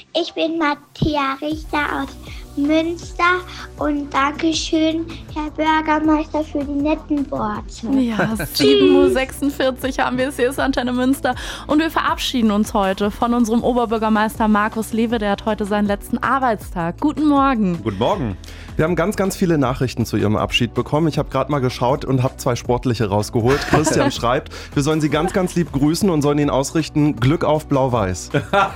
Ich bin Mathia Richter aus Münster und Dankeschön, Herr Bürgermeister, für die netten Worte. Ja, 7:46 Uhr haben wir es. Hier ist Antenne Münster und wir verabschieden uns heute von unserem Oberbürgermeister Markus Lewe. Der hat heute seinen letzten Arbeitstag. Guten Morgen. Guten Morgen. Wir haben ganz, ganz viele Nachrichten zu Ihrem Abschied bekommen. Ich habe gerade mal geschaut und habe 2 sportliche rausgeholt. Christian schreibt, wir sollen Sie ganz, ganz lieb grüßen und sollen Ihnen ausrichten, Glück auf Blau-Weiß.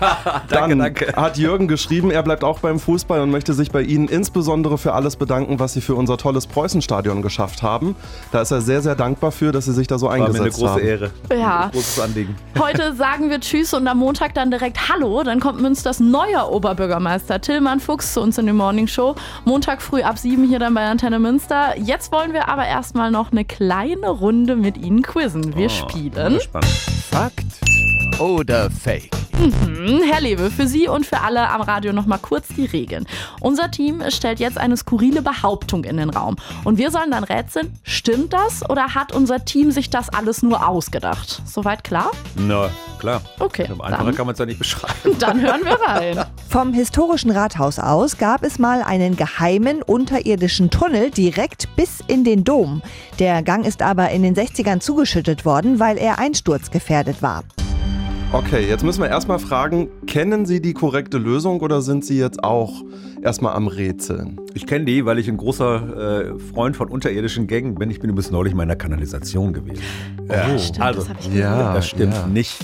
Danke. Hat Jürgen geschrieben, er bleibt auch beim Fußball und möchte sich bei Ihnen insbesondere für alles bedanken, was Sie für unser tolles Preußenstadion geschafft haben. Da ist er sehr, sehr dankbar für, dass Sie sich da so eingesetzt haben. War mir eine große Ehre. Ja. Ein großes Anliegen. Heute sagen wir Tschüss und am Montag dann direkt Hallo. Dann kommt Münsters neuer Oberbürgermeister Tillmann Fuchs zu uns in die Morning Show. Montag früh ab 7 hier dann bei Antenne Münster. Jetzt wollen wir aber erstmal noch eine kleine Runde mit Ihnen quizzen. Wir spielen Fakt oder Fake? Herr Lewe, für Sie und für alle am Radio nochmal kurz die Regeln. Unser Team stellt jetzt eine skurrile Behauptung in den Raum. Und wir sollen dann rätseln, stimmt das oder hat unser Team sich das alles nur ausgedacht? Soweit klar? Na, klar. Okay. Einfacher kann man es ja nicht beschreiben. Dann hören wir rein. Vom historischen Rathaus aus gab es mal einen geheimen unterirdischen Tunnel direkt bis in den Dom. Der Gang ist aber in den 60ern zugeschüttet worden, weil er einsturzgefährdet war. Okay, jetzt müssen wir erstmal fragen, kennen Sie die korrekte Lösung oder sind Sie jetzt auch erstmal am Rätseln? Ich kenne die, weil ich ein großer Freund von unterirdischen Gängen bin. Ich bin bis neulich mal in der Kanalisation gewesen. Stimmt, also, das habe ich gehört. das stimmt nicht.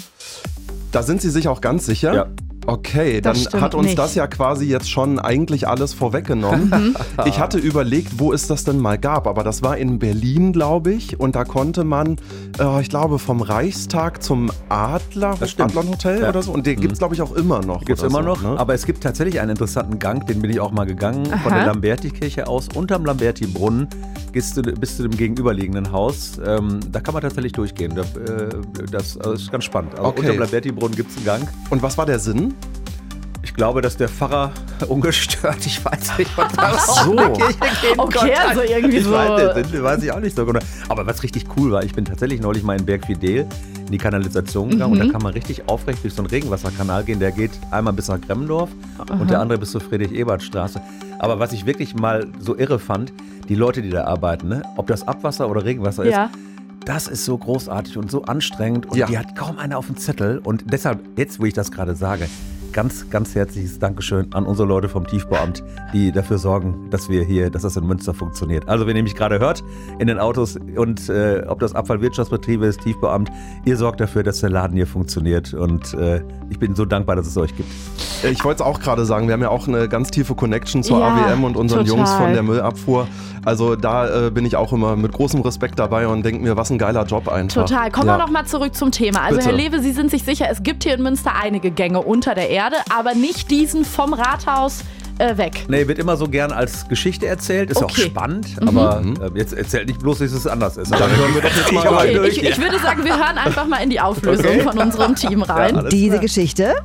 Da sind Sie sich auch ganz sicher? Ja. Okay, dann Das stimmt hat uns nicht. das ja quasi jetzt schon eigentlich alles vorweggenommen. Ich hatte überlegt, wo es das denn mal gab, aber das war in Berlin, glaube ich. Und da konnte man, ich glaube, vom Reichstag zum Adlernhotel Ja. oder so. Und den gibt es, glaube ich, auch immer noch. Gibt es oder immer so, noch, ne? aber es gibt tatsächlich einen interessanten Gang, den bin ich auch mal gegangen, von der Lamberti-Kirche aus, unterm Lamberti-Brunnen bis zu dem gegenüberliegenden Haus. Da kann man tatsächlich durchgehen, das ist ganz spannend. Aber Okay. unterm Lamberti-Brunnen gibt es einen Gang. Und was war der Sinn? Ich glaube, dass der Pfarrer ungestört, ich weiß nicht, was da so. in die Kirche gehen Okay, konnte. also irgendwie ich so. Weiß ich auch nicht so genau. Aber was richtig cool war, ich bin tatsächlich neulich mal in Bergfidel in die Kanalisation gegangen und da kann man richtig aufrecht durch so einen Regenwasserkanal gehen. Der geht einmal bis nach Gremmendorf und der andere bis zur Friedrich-Ebert-Straße. Aber was ich wirklich mal so irre fand, die Leute, die da arbeiten, ne? Ob das Abwasser oder Regenwasser ist, das ist so großartig und so anstrengend und die hat kaum einer auf dem Zettel. Und deshalb, jetzt wo ich das gerade sage, ganz, ganz herzliches Dankeschön an unsere Leute vom Tiefbauamt, die dafür sorgen, dass das in Münster funktioniert. Also wenn ihr mich gerade hört in den Autos und ob das Abfallwirtschaftsbetriebe ist, Tiefbauamt, ihr sorgt dafür, dass der Laden hier funktioniert und ich bin so dankbar, dass es euch gibt. Ich wollte es auch gerade sagen, wir haben ja auch eine ganz tiefe Connection zur Ja, AWM und unseren total. Jungs von der Müllabfuhr. Also da bin ich auch immer mit großem Respekt dabei und denke mir, was ein geiler Job einfach. Total. Kommen wir noch mal zurück zum Thema. Also Bitte. Herr Lewe, Sie sind sich sicher, es gibt hier in Münster einige Gänge unter der Erde, aber nicht diesen vom Rathaus weg. Nee, wird immer so gern als Geschichte erzählt, ist auch Okay. spannend, aber jetzt erzählt nicht bloß, dass es anders ist. Dann hören wir doch jetzt mal Okay, rein. ich würde sagen, wir hören einfach mal in die Auflösung von unserem Team rein. alles Diese klar. Geschichte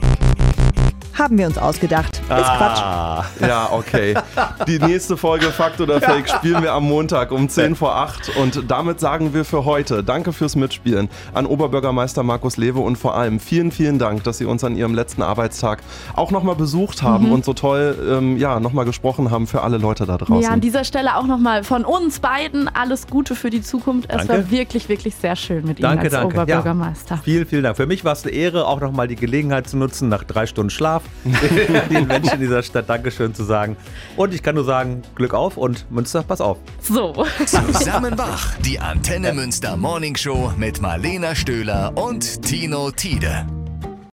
haben wir uns ausgedacht. Ist Quatsch. Ja, okay. Die nächste Folge Fakt oder Fake spielen wir am Montag um 10 vor 8. Und damit sagen wir für heute Danke fürs Mitspielen an Oberbürgermeister Markus Lewe und vor allem vielen, vielen Dank, dass Sie uns an Ihrem letzten Arbeitstag auch nochmal besucht haben und so toll nochmal gesprochen haben für alle Leute da draußen. Ja, an dieser Stelle auch nochmal von uns beiden alles Gute für die Zukunft. Es Danke. war wirklich, wirklich sehr schön mit Ihnen als Danke. Oberbürgermeister. Ja, vielen, vielen Dank. Für mich war es eine Ehre, auch nochmal die Gelegenheit zu nutzen, nach 3 Stunden Schlaf den Menschen dieser Stadt Dankeschön zu sagen. Und ich kann nur sagen, Glück auf und Münster, pass auf. So. Zusammen wach, die Antenne Münster Morning Show mit Marlena Stöhler und Tino Tiede.